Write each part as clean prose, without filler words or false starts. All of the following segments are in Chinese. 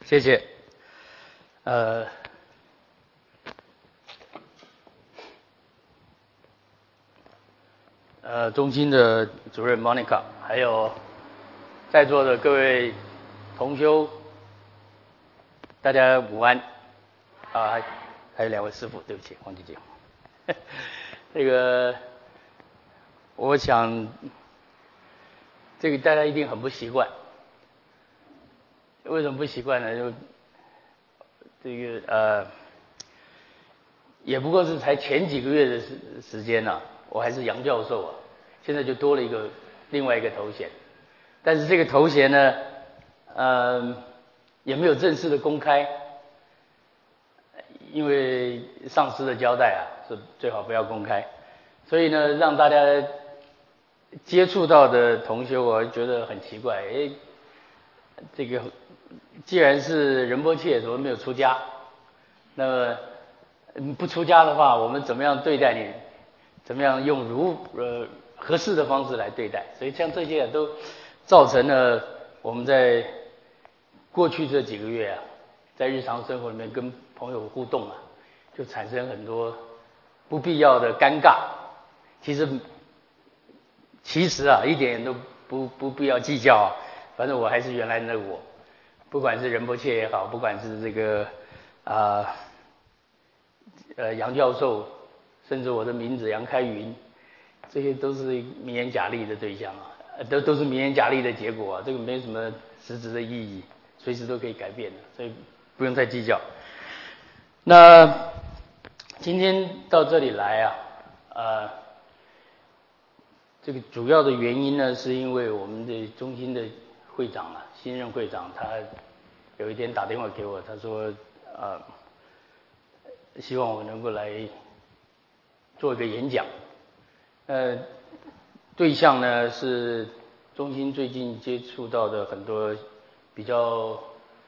谢谢。中心的主任 Monica， 还有在座的各位同修，大家午安。还有2位师父，对不起，忘记讲。这个，我想，这个大家一定很不习惯。为什么不习惯呢？就这个也不过是才前几个月的时间啊，我还是杨教授啊，现在就多了另外一个头衔，但是这个头衔呢，也没有正式的公开，因为上司的交代啊，是最好不要公开，所以呢，让大家接触到的同学，我觉得很奇怪，这个既然是仁波切，怎么没有出家？那么不出家的话，我们怎么样对待你？怎么样用合适的方式来对待？所以像这些都造成了我们在过去这几个月啊，在日常生活里面跟朋友互动啊，就产生很多不必要的尴尬。其实啊，一点都不必要计较啊。反正我还是原来的我，不管是仁波切也好，不管是这个杨教授，甚至我的名字杨开云，这些都是名言假立的对象啊，都是名言假立的结果啊，这个没什么实质的意义，随时都可以改变的，所以不用太计较。那今天到这里来啊，这个主要的原因呢，是因为我们的中心的会长啊，新任会长他有一天打电话给我，他说希望我能够来做一个演讲。对象呢是中心最近接触到的很多比较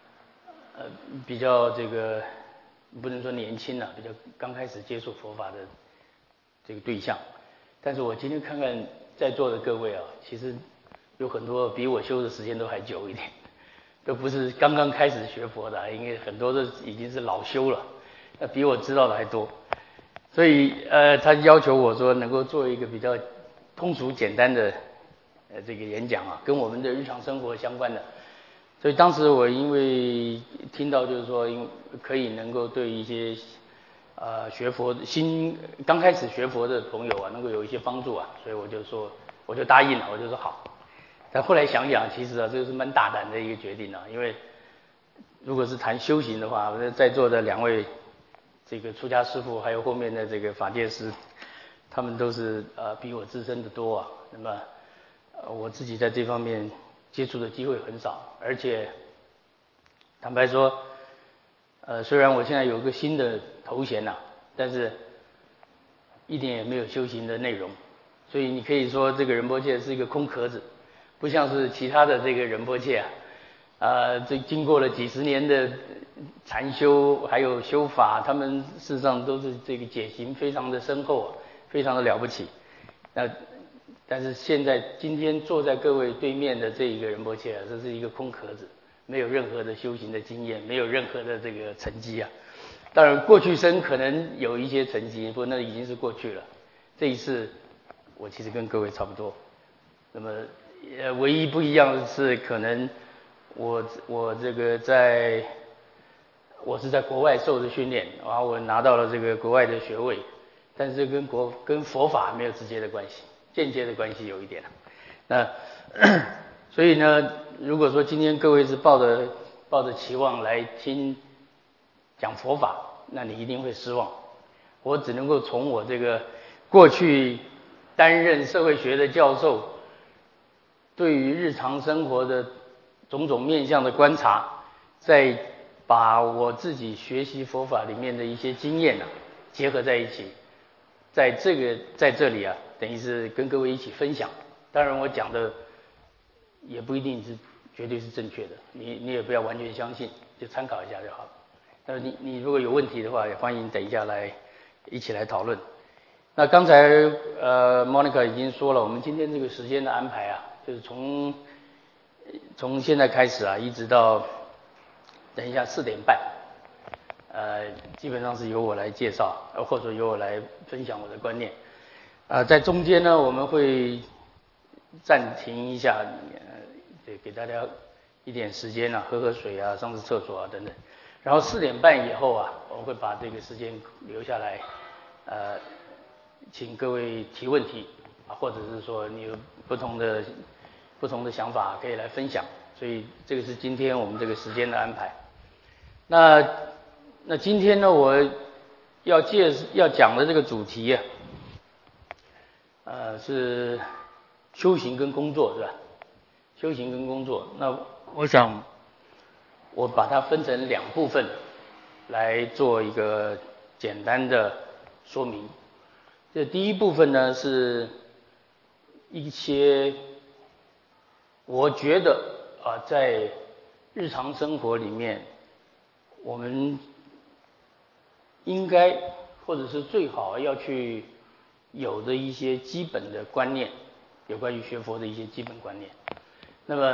这个不能说年轻了，比较刚开始接触佛法的这个对象。但是我今天看看在座的各位啊，其实有很多比我修的时间都还久一点，都不是刚刚开始学佛的，因为很多都已经是老修了，那比我知道的还多。所以他要求我说能够做一个比较通俗简单的这个演讲啊，跟我们的日常生活相关的。所以当时我因为听到就是说，可以能够对一些学佛刚开始学佛的朋友啊，能够有一些帮助啊，所以我就答应了，我就说好。但后来想想，其实啊，这个是蛮大胆的一个决定啊，因为如果是谈修行的话，在座的2位这个出家师父，还有后面的这个法界师，他们都是比我资深的多啊。那么我自己在这方面接触的机会很少，而且坦白说，虽然我现在有一个新的头衔呐，但是一点也没有修行的内容，所以你可以说这个仁波切是一个空壳子，不像是其他的这个仁波切这经过了几十年的禅修还有修法，他们事实上都是这个解行非常的深厚，非常的了不起。但是今天坐在各位对面的这一个仁波切这是一个空壳子，没有任何的修行的经验，没有任何的这个成绩啊。当然过去生可能有一些成绩，不过那已经是过去了。这一次我其实跟各位差不多，那么唯一不一样的是可能我这个我是在国外受的训练，然后我拿到了这个国外的学位，但是跟佛法没有直接的关系，间接的关系有一点。那所以呢，如果说今天各位是抱着期望来听讲佛法，那你一定会失望。我只能够从我这个过去担任社会学的教授，对于日常生活的种种面向的观察，再把我自己学习佛法里面的一些经验结合在一起，在这里等于是跟各位一起分享。当然我讲的也不一定是绝对是正确的，你也不要完全相信，就参考一下就好了。那你如果有问题的话，也欢迎等一下一起来讨论。那刚才Monica 已经说了，我们今天这个时间的安排就是从现在开始一直到等一下4:30，基本上是由我来介绍，或者由我来分享我的观念。在中间呢，我们会暂停一下，给大家一点时间啊，喝水啊，上次厕所啊等等。然后4:30以后啊，我会把这个时间留下来，请各位提问题啊，或者是说你有不同的想法可以来分享。所以这个是今天我们这个时间的安排。那今天呢，我要讲的这个主题是修行跟工作，是吧？修行跟工作，那我想我把它分成2部分来做一个简单的说明。这第一部分呢，是一些我觉得在日常生活里面我们应该或者是最好要去有的一些基本的观念，有关于学佛的一些基本观念。那么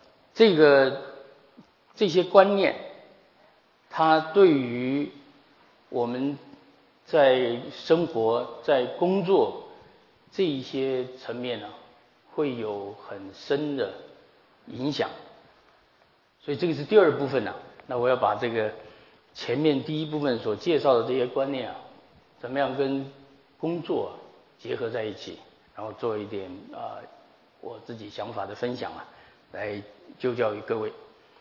这些观念，它对于我们在生活、在工作这一些层面呢，会有很深的影响。所以这个是第2部分那我要把这个前面第1部分所介绍的这些观念怎么样跟工作结合在一起，然后做一点我自己想法的分享来就教于各位。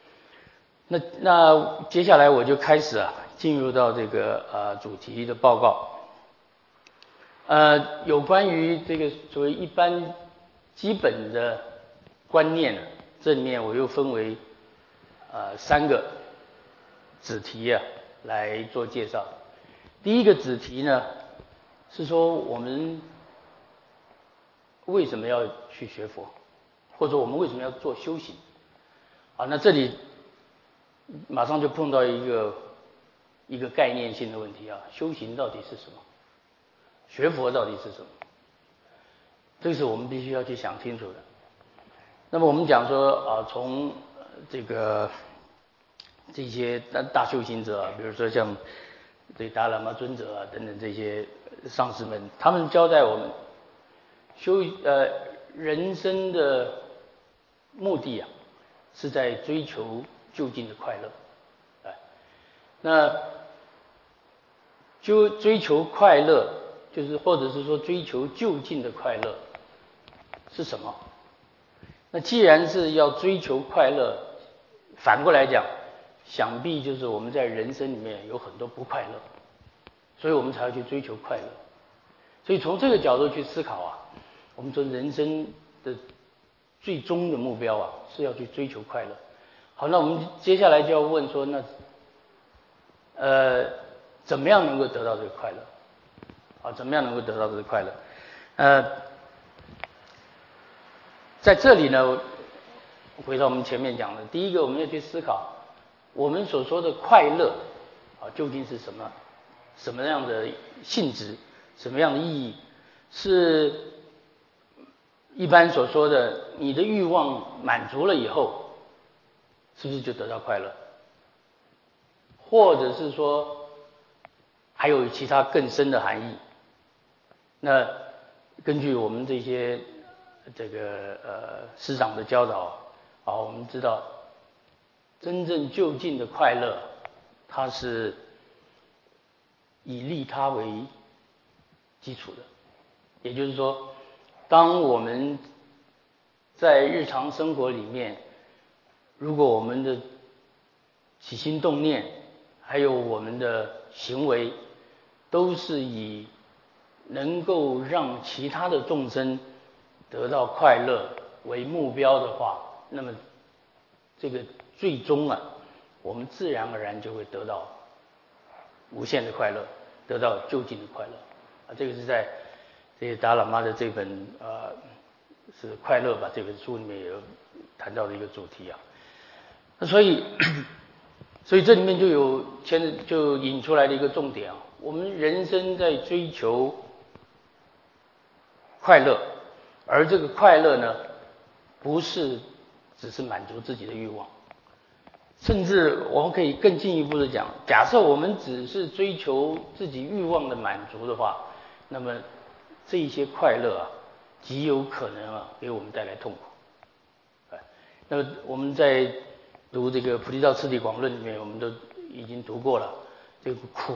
那接下来我就开始进入到这个主题的报告。有关于这个所谓一般基本的观念这里面我又分为3个子题来做介绍。第一个子题呢，是说我们为什么要去学佛，或者我们为什么要做修行那这里马上就碰到一个概念性的问题修行到底是什么？学佛到底是什么？这个是我们必须要去想清楚的。那么我们讲说从这些大修行者比如说像这达赖喇嘛尊者等等这些上师们，他们交代我们人生的目的是在追求究竟的快乐。那就追求快乐，就是或者是说追求究竟的快乐是什么？那既然是要追求快乐，反过来讲，想必就是我们在人生里面有很多不快乐，所以我们才要去追求快乐。所以从这个角度去思考我们说人生的最终的目标是要去追求快乐。好，那我们接下来就要问说，那怎么样能够得到这个快乐？怎么样能够得到这个快乐？在这里呢，回到我们前面讲的，第一个我们要去思考，我们所说的快乐究竟是什么样的性质，什么样的意义？是一般所说的你的欲望满足了以后，是不是就得到快乐？或者是说还有其他更深的含义？那根据我们这些师长的教导我们知道真正究竟的快乐，它是以利他为基础的。也就是说，当我们在日常生活里面，如果我们的起心动念还有我们的行为都是以能够让其他的众生得到快乐为目标的话，那么这个最终我们自然而然就会得到无限的快乐，得到究竟的快乐这个是在这个达喇嘛的这本是快乐吧这本书里面也有谈到的一个主题那所以这里面就引出来的一个重点我们人生在追求快乐，而这个快乐呢，不是只是满足自己的欲望， 甚至我们可以更进一步的讲，假设我们只是追求自己欲望的满足的话，那么这一些快乐啊，极有可能啊给我们带来痛苦。那么我们在读这个《菩提道次第广论》里面，我们都已经读过了，这个苦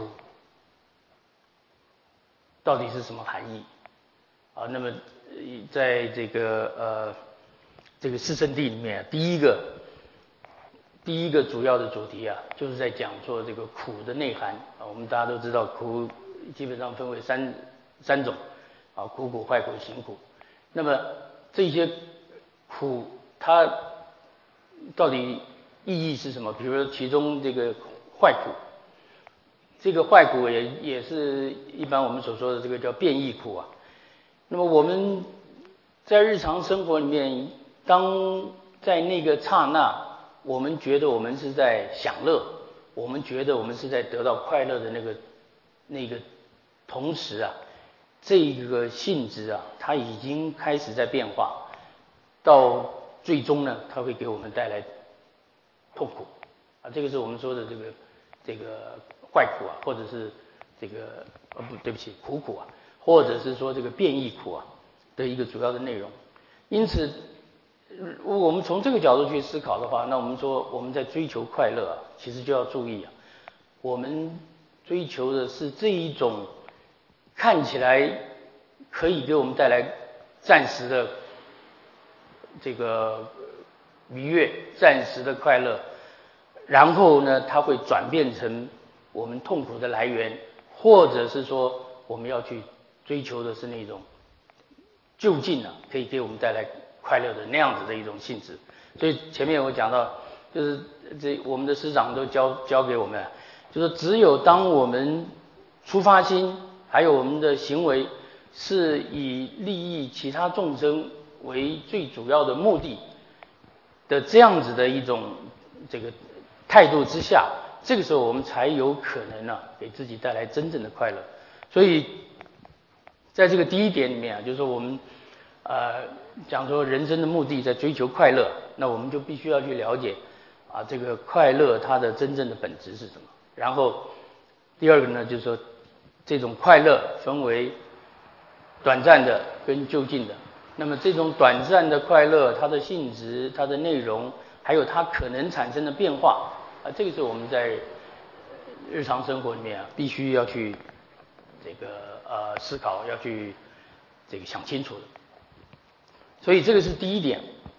到底是什么含义啊？那么在这个四圣谛里面，第一个主要的主题啊，就是在讲说这个苦的内涵啊。我们大家都知道，苦基本上分为三种啊：苦苦、坏苦、行苦。那么这些苦它到底意义是什么？比如说其中这个坏苦，这个坏苦也是一般我们所说的这个叫变异苦啊。那么我们在日常生活里面，当在那个刹那，我们觉得我们是在享乐，我们觉得我们是在得到快乐的那个同时啊，这个性质啊，它已经开始在变化，到最终呢，它会给我们带来痛苦啊。这个是我们说的这个坏苦啊，或者是这个对不起，苦苦啊，或者是说这个变异苦啊的一个主要的内容。因此，如果我们从这个角度去思考的话，那我们说我们在追求快乐啊，其实就要注意啊，我们追求的是这一种看起来可以给我们带来暂时的这个愉悦、暂时的快乐，然后呢，它会转变成我们痛苦的来源，或者是说我们要去追求的是那种就近啊，可以给我们带来快乐的那样子的一种性质。所以前面我讲到，就是我们的师长都教给我们，就是只有当我们出发心还有我们的行为是以利益其他众生为最主要的目的的这样子的一种这个态度之下，这个时候我们才有可能呢给自己带来真正的快乐。所以在这个第一点里面啊，就是说我们讲说人生的目的在追求快乐，那我们就必须要去了解啊这个快乐它的真正的本质是什么。然后第二个呢，就是说这种快乐分为短暂的跟就近的。那么这种短暂的快乐，它的性质、它的内容，还有它可能产生的变化啊，这个是我们在日常生活里面啊，必须要去这个思考，要去这个想清楚的。所以这个是第一点，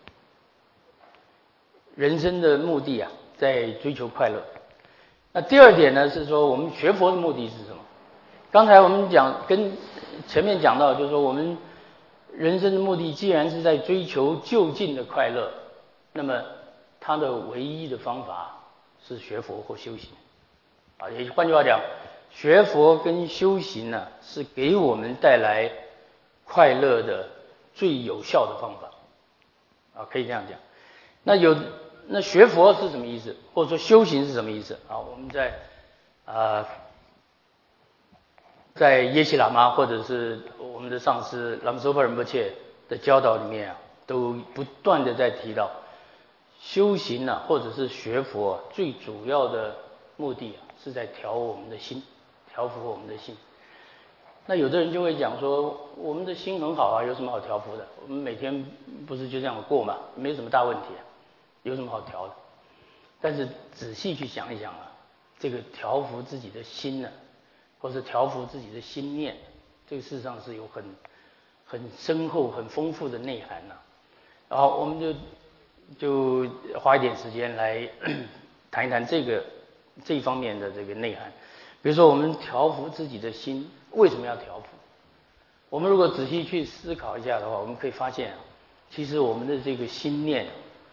人生的目的啊，在追求快乐。那第二点呢，是说我们学佛的目的是什么？刚才我们跟前面讲到，就是说我们人生的目的既然是在追求就近的快乐，那么它的唯一的方法是学佛或修行啊。也换句话讲，学佛跟修行呢，是给我们带来快乐的最有效的方法啊，可以这样讲。那学佛是什么意思？或者说修行是什么意思啊？我们在耶希喇嘛或者是我们的上师拉姆苏帕仁波切的教导里面啊，都不断的在提到修行啊，或者是学佛啊，最主要的目的啊，是在调我们的心，调伏我们的心。那有的人就会讲说，我们的心很好啊，有什么好调伏的？我们每天不是就这样过嘛，没什么大问题啊，有什么好调的？但是仔细去想一想啊，这个调伏自己的心呢，或是调伏自己的心念，这个事实上是有很深厚、很丰富的内涵呐。然后我们就花一点时间来谈一谈这一方面的这个内涵。比如说，我们调伏自己的心，为什么要调伏？我们如果仔细去思考一下的话，我们可以发现啊，其实我们的这个心念，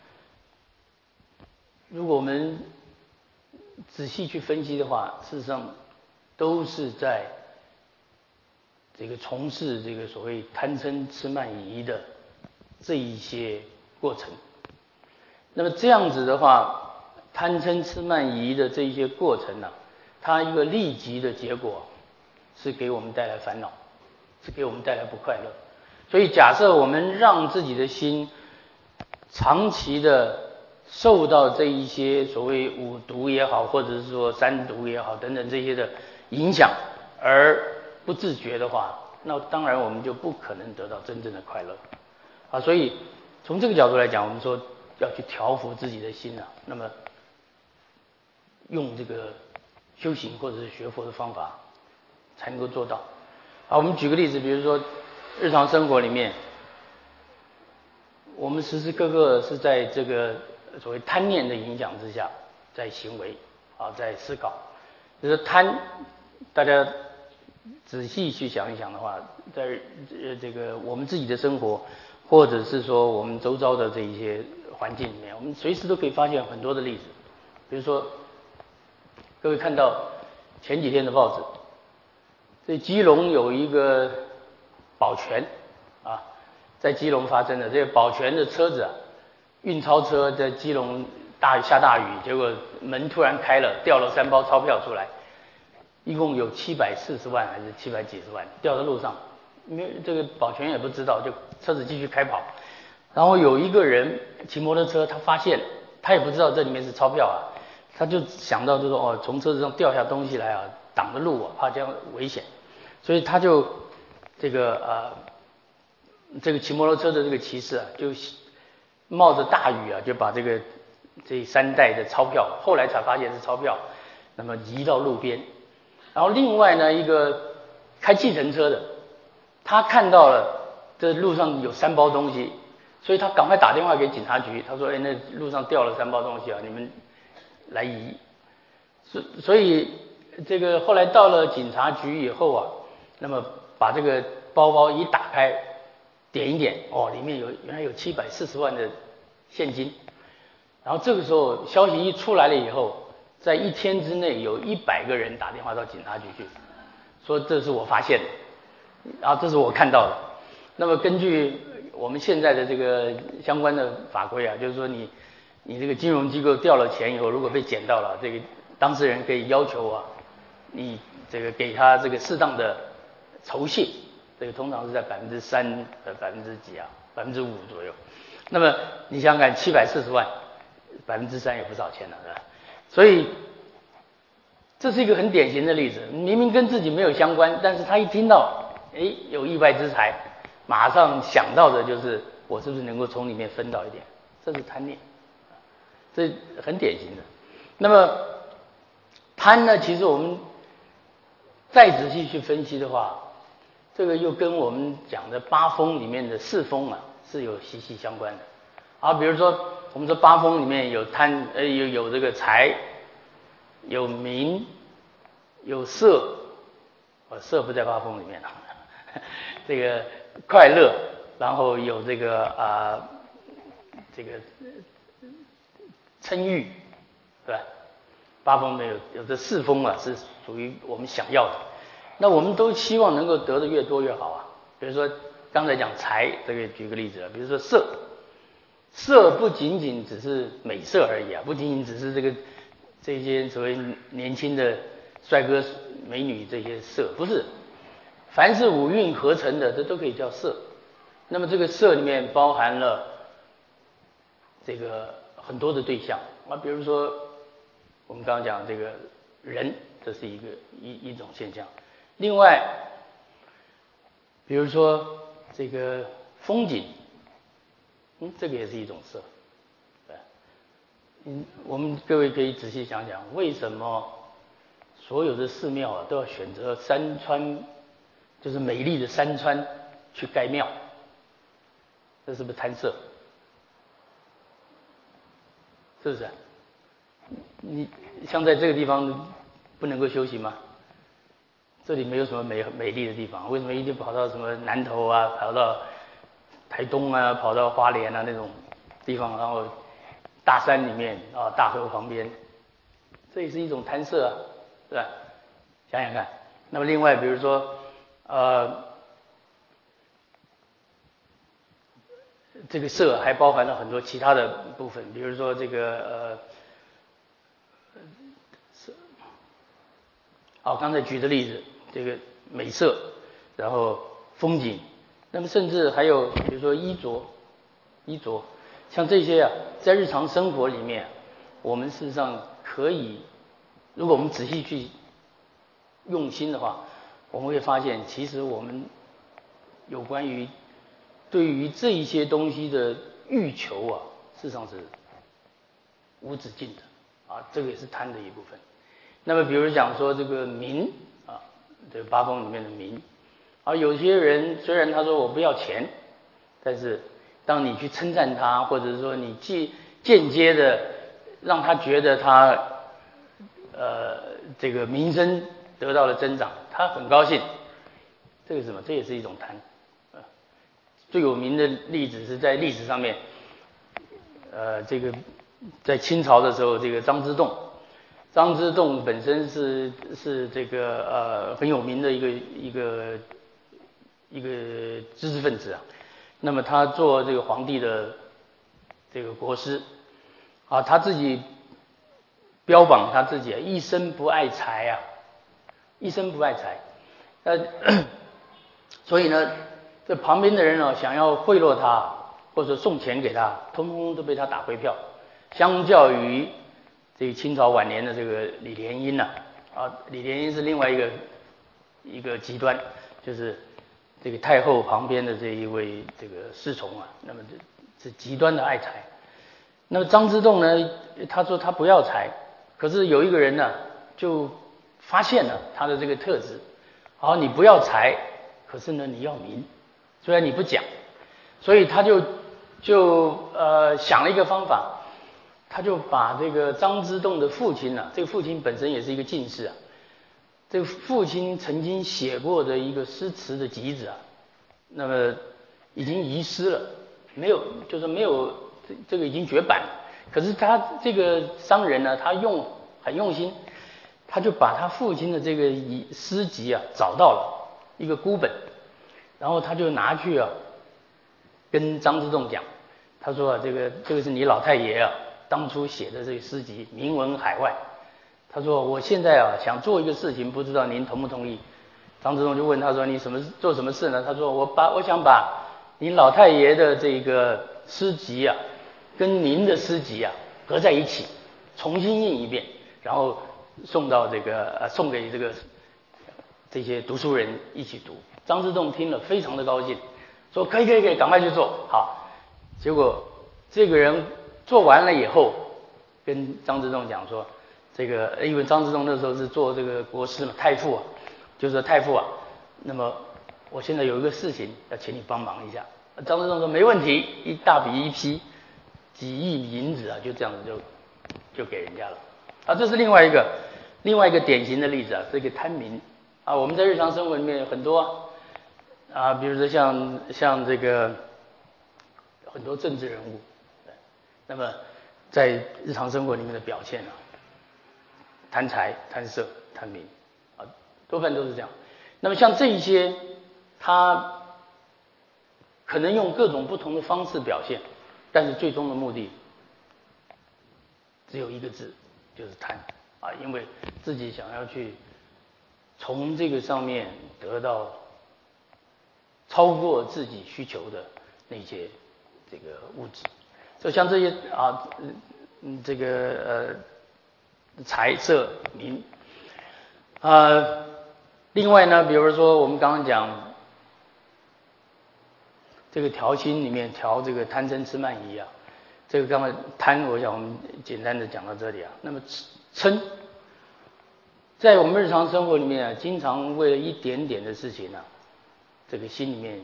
如果我们仔细去分析的话，事实上都是在这个从事这个所谓贪嗔痴慢疑的这一些过程。那么这样子的话，贪嗔痴慢疑的这一些过程呢，它一个立即的结果是给我们带来烦恼，是给我们带来不快乐。所以假设我们让自己的心长期的受到这一些所谓五毒也好，或者是说三毒也好等等这些的影响而不自觉的话，那当然我们就不可能得到真正的快乐啊。所以从这个角度来讲，我们说要去调伏自己的心啊，那么用这个修行或者是学佛的方法才能够做到。好，我们举个例子，比如说日常生活里面，我们时时刻刻是在这个所谓贪念的影响之下，在行为啊，在思考。就是贪，大家仔细去想一想的话，在这个我们自己的生活，或者是说我们周遭的这一些环境里面，我们随时都可以发现很多的例子。比如说，各位看到前几天的报纸，这基隆有一个保全啊，在基隆发生的这个保全的车子啊，运钞车在基隆下大雨，结果门突然开了，掉了3包钞票出来，一共有740万还是700几十万掉在路上，因为这个保全也不知道，就车子继续开跑。然后有一个人骑摩托车，他发现他也不知道这里面是钞票啊，他就想到就说哦，从车子上掉下东西来啊，挡着路啊，怕这样危险，所以他就这个骑摩托车的这个骑士啊，就冒着大雨啊，就把这3袋的钞票，后来才发现是钞票，那么移到路边。然后另外呢，一个开计程车的，他看到了这路上有3包东西，所以他赶快打电话给警察局，他说：“哎，那路上掉了3包东西啊，你们来移。”所以这个后来到了警察局以后啊，那么把这个包包一打开，点一点，哦，里面原来有740万的现金。然后这个时候消息一出来了以后，在1天之内有100个人打电话到警察局去，说这是我发现的，然后这是我看到的。那么根据我们现在的这个相关的法规啊，就是说你这个金融机构掉了钱以后，如果被捡到了，这个当事人可以要求啊，你这个给他这个适当的酬谢，这个通常是在3%几啊，5%左右。那么你想想看，740万，3%也不少钱了，是吧？所以这是一个很典型的例子，明明跟自己没有相关，但是他一听到有意外之财，马上想到的就是我是不是能够从里面分到一点，这是贪念，这很典型的。那么贪呢，其实我们再仔细去分析的话，这个又跟我们讲的8风里面的4风啊是有息息相关的。好，比如说我们说8风里面有贪，有这个财，有名，有色，色不在8风里面啊，这个快乐，然后有这个嗔欲，对吧？8风里面有这4风啊，是属于我们想要的。那我们都希望能够得的越多越好啊。比如说刚才讲财，这个举个例子啊，比如说色，色不仅仅只是美色而已啊，不仅仅只是这些所谓年轻的帅哥美女这些色，不是，凡是五蕴合成的，这都可以叫色。那么这个色里面包含了这个很多的对象啊，比如说我们刚刚讲这个人，这是一种现象。另外，比如说这个风景，这个也是一种色，对。我们各位可以仔细想想，为什么所有的寺庙啊都要选择山川，就是美丽的山川去盖庙？这是不是贪色？是不是？你像在这个地方不能够休息吗？这里没有什么美丽的地方，为什么一定跑到什么南投啊，跑到台东啊，跑到花莲啊那种地方，然后大山里面啊，大河旁边，这也是一种贪色啊，是吧？想想看。那么另外，比如说这个色还包含了很多其他的部分，比如说这个刚才举的例子，这个美色，然后风景，那么甚至还有比如说衣着， 像这些啊，在日常生活里面，我们事实上可以，如果我们仔细去用心的话，我们会发现，其实我们有关于对于这一些东西的欲求啊，事实上是无止境的啊，这个也是贪的一部分。那么比如讲说这个名啊，这八风里面的名，而有些人虽然他说我不要钱，但是当你去称赞他，或者是说你间接的让他觉得他这个名声得到了增长，他很高兴，这个是什么？这也是一种贪。最有名的例子是在历史上面，这个在清朝的时候，这个张之洞本身是这个很有名的一个知识分子啊。那么他做这个皇帝的这个国师啊，他自己标榜他自己一生不爱财啊，一生不爱财。所以呢，这旁边的人呢，想要贿赂他或者送钱给他，通通都被他打回票。相较于这个清朝晚年的这个李莲英呐，李莲英是另外一个极端，就是这个太后旁边的这一位这个侍从啊，那么这是极端的爱财。那么张之洞呢，他说他不要财，可是有一个人呢，就发现了他的这个特质，好，你不要财，可是呢你要名，虽然你不讲，所以他就想了一个方法。他就把这个张之洞的父亲啊，这个父亲本身也是一个进士啊，这个父亲曾经写过的一个诗词的集子啊，那么已经遗失了，没有，就是没有这个已经绝版了。可是他这个商人呢，他很用心，他就把他父亲的这个诗集啊找到了一个孤本，然后他就拿去啊跟张之洞讲，他说啊，这个是你老太爷啊当初写的这个诗集名闻海外，他说我现在啊想做一个事情，不知道您同不同意？张之洞就问他说你做什么事呢？他说我想把您老太爷的这个诗集啊跟您的诗集啊合在一起，重新印一遍，然后送给这些读书人一起读。张之洞听了非常的高兴，说可以，赶快去做。好，结果这个人做完了以后，跟张之洞讲说，这个因为张之洞那时候是做这个国师嘛，太傅啊，就是说太傅啊，那么我现在有一个事情要请你帮忙一下。张之洞说没问题，一大笔一批几亿银子啊，就这样子就给人家了啊。这是另外一个典型的例子啊，这个贪名啊，我们在日常生活里面有很多啊，比如说像这个很多政治人物。那么，在日常生活里面的表现啊，贪财、贪色、贪名啊，多半都是这样。那么像这一些，他可能用各种不同的方式表现，但是最终的目的只有一个字，就是贪啊，因为自己想要去从这个上面得到超过自己需求的那些这个物质。就像这些啊，这个财色名另外呢，比如说我们刚刚讲这个调心里面调这个贪嗔痴慢疑啊，这个刚才贪，我想我们简单的讲到这里啊。那么嗔，在我们日常生活里面啊，经常为了一点点的事情啊，这个心里面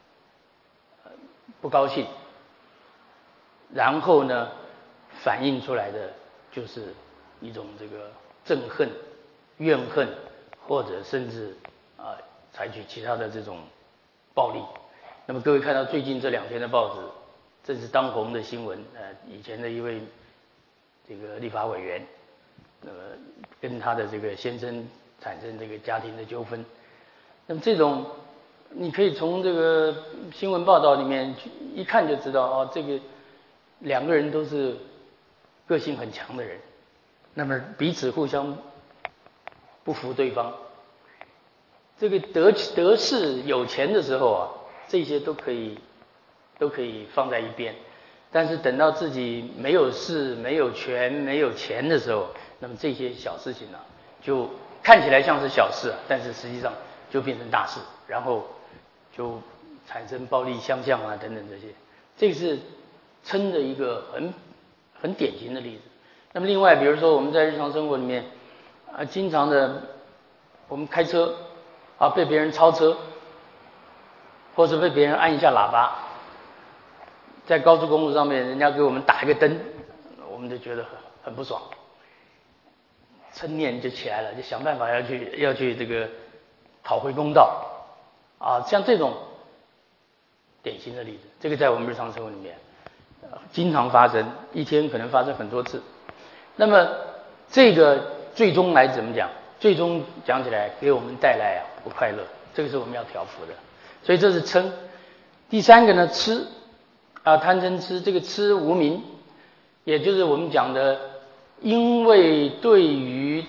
不高兴。然后呢，反映出来的就是一种这个憎恨、怨恨，或者甚至采取其他的这种暴力。那么各位看到最近这2天的报纸，正是当红的新闻，以前的一位这个立法委员，那么跟他的这个先生产生这个家庭的纠纷。那么这种你可以从这个新闻报道里面一看就知道这个2个人都是个性很强的人，那么彼此互相不服对方。这个得势有钱的时候啊，这些都可以放在一边。 但是等到自己没有势、没有权、没有钱的时候，那么这些小事情呢，就看起来像是小事啊，但是实际上就变成大事，然后就产生暴力相向啊等等这些。这个是嗔的一个很典型的例子。那么另外，比如说我们在日常生活里面经常的我们开车被别人超车，或者被别人按一下喇叭，在高速公路上面人家给我们打一个灯，我们就觉得很不爽，嗔念就起来了，就想办法要去这个讨回公道像这种典型的例子，这个在我们日常生活里面经常发生，一天可能发生很多次。那么这个最终来怎么讲？最终讲起来给我们带来不快乐，这个是我们要调伏的。所以这是嗔。第三个呢，痴贪嗔痴，这个痴无明，也就是我们讲的，因为对于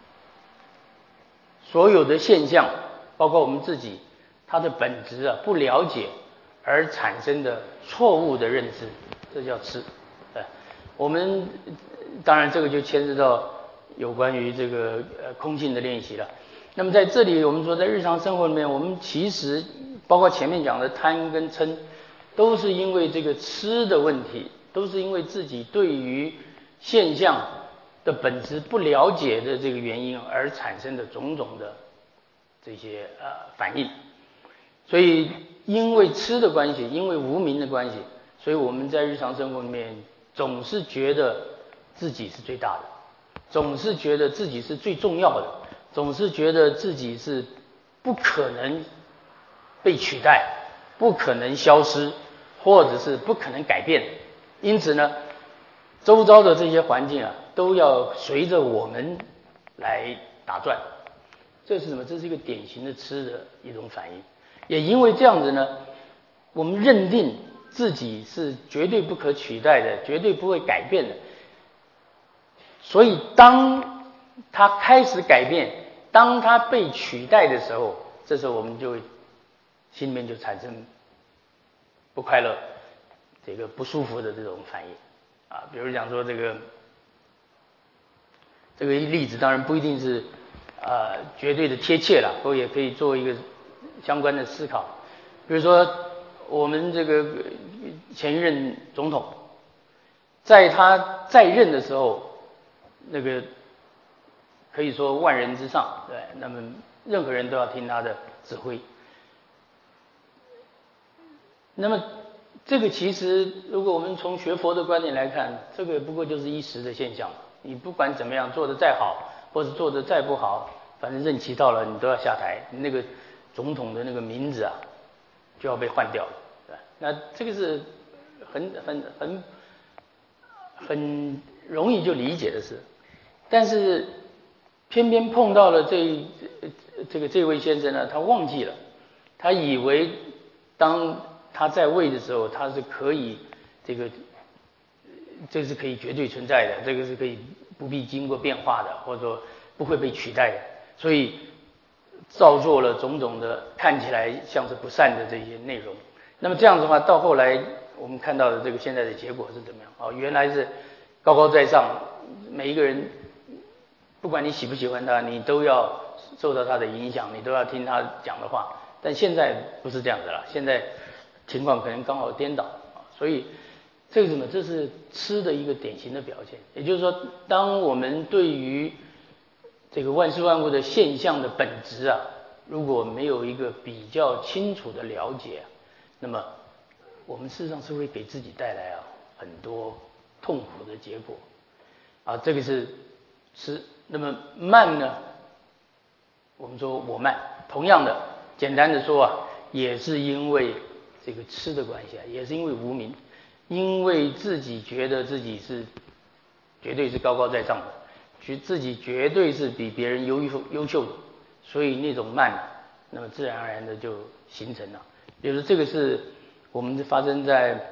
所有的现象，包括我们自己，它的本质不了解而产生的错误的认知，这叫痴。我们当然这个就牵涉到有关于这个空性的练习了。那么在这里我们说，在日常生活里面，我们其实包括前面讲的贪跟嗔，都是因为这个痴的问题，都是因为自己对于现象的本质不了解的这个原因而产生的种种的这些反应。所以因为痴的关系，因为无明的关系，所以我们在日常生活里面总是觉得自己是最大的，总是觉得自己是最重要的，总是觉得自己是不可能被取代，不可能消失，或者是不可能改变。因此呢，周遭的这些环境都要随着我们来打转。这是什么？这是一个典型的痴的一种反应。也因为这样子呢，我们认定自己是绝对不可取代的，绝对不会改变的。所以当它开始改变，当它被取代的时候，这时候我们就会心里面就产生不快乐、这个不舒服的这种反应比如讲说这个例子，当然不一定是绝对的贴切了，不过也可以做一个相关的思考。比如说我们这个前一任总统，在他在任的时候，那个可以说万人之上，对，那么任何人都要听他的指挥。那么这个其实如果我们从学佛的观点来看，这个不过就是一时的现象，你不管怎么样做得再好，或者做得再不好，反正任期到了你都要下台，你那个总统的那个名字就要被换掉了，对吧？那这个是很容易就理解的事。但是偏偏碰到了这位先生呢，他忘记了，他以为当他在位的时候，他是可以这是可以绝对存在的，这个是可以不必经过变化的，或者说不会被取代的，所以造作了种种的看起来像是不善的这些内容。那么这样子的话，到后来我们看到的这个现在的结果是怎么样？原来是高高在上，每一个人不管你喜不喜欢他，你都要受到他的影响，你都要听他讲的话。但现在不是这样的了，现在情况可能刚好颠倒所以这个什么？这是痴的一个典型的表现。也就是说，当我们对于这个万事万物的现象的本质如果没有一个比较清楚的了解那么我们事实上是会给自己带来很多痛苦的结果这个是痴。那么慢呢？我们说我慢，同样的，简单的说也是因为这个痴的关系也是因为无明，因为自己觉得自己是绝对是高高在上的，自己绝对是比别人优秀的，所以那种慢那么自然而然的就形成了。比如说这个是我们发生在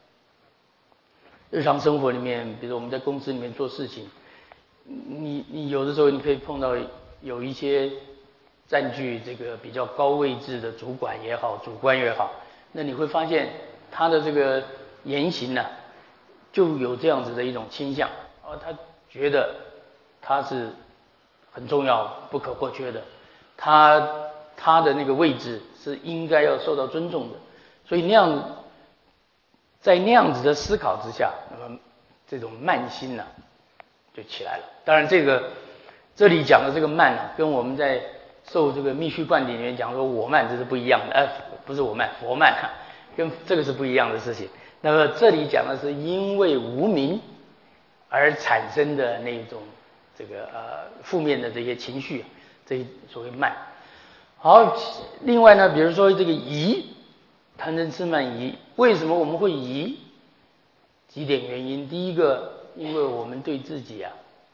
日常生活里面，比如说我们在公司里面做事情，你有的时候你可以碰到有一些占据这个比较高位置的主管也好，主官也好，那你会发现他的这个言行就有这样子的一种倾向，他觉得他是很重要、不可或缺的，他的那个位置是应该要受到尊重的，所以在那样子的思考之下，那么这种慢心呢、就起来了。当然，这里讲的这个慢啊，跟我们在受这个密续灌顶里面讲说我慢，这是不一样的。不是我慢，佛慢啊，跟这个是不一样的事情。那么这里讲的是因为无明而产生的那种负面的这些情绪，这所谓慢。好，另外呢，比如说这个疑，贪嗔痴慢疑，为什么我们会疑？几点原因。第一个，因为我们对自己啊，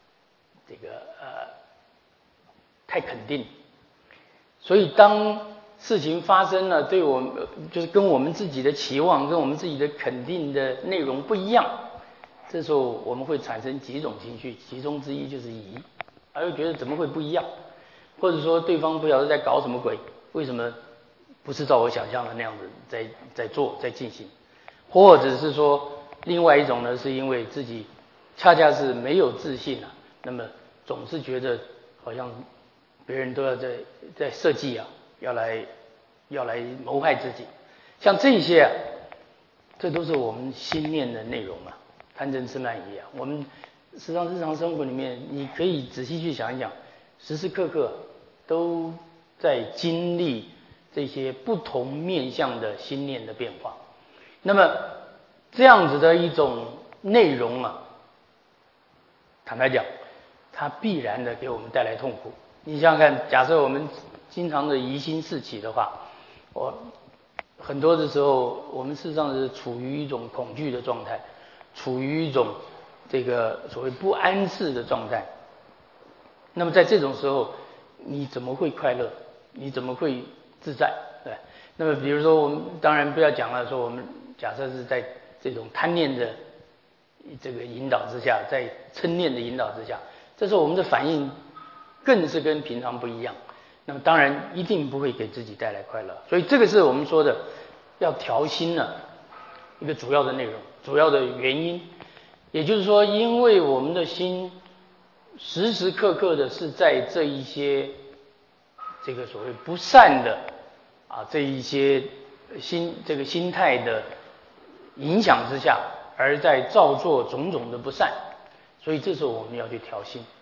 太肯定，所以当事情发生了，对我们就是跟我们自己的期望、跟我们自己的肯定的内容不一样，这时候我们会产生几种情绪，其中之一就是疑，而又觉得怎么会不一样，或者说对方不晓得在搞什么鬼，为什么不是照我想象的那样子在做在进行，或者是说另外一种呢，是因为自己恰恰是没有自信啊，那么总是觉得好像别人都要在设计啊，要来谋害自己，像这些啊，这都是我们心念的内容啊，贪嗔痴慢疑啊。我们实际上日常生活里面，你可以仔细去想一想，时时刻刻都在经历这些不同面向的心念的变化。那么这样子的一种内容啊，坦白讲，它必然的给我们带来痛苦。你想想看，假设我们经常的疑心四起的话，很多的时候，我们事实上是处于一种恐惧的状态，处于一种所谓不安适的状态。那么在这种时候，你怎么会快乐？你怎么会自在？对。那么比如说，我们当然不要讲了，说我们假设是在这种贪念的这个引导之下，在嗔念的引导之下，这时候我们的反应更是跟平常不一样。那么当然一定不会给自己带来快乐，所以这个是我们说的要调心呢一个主要的内容，主要的原因。也就是说，因为我们的心时时刻刻的是在这一些所谓不善的这一些心态的影响之下，而在造作种种的不善，所以这时候我们要去调心。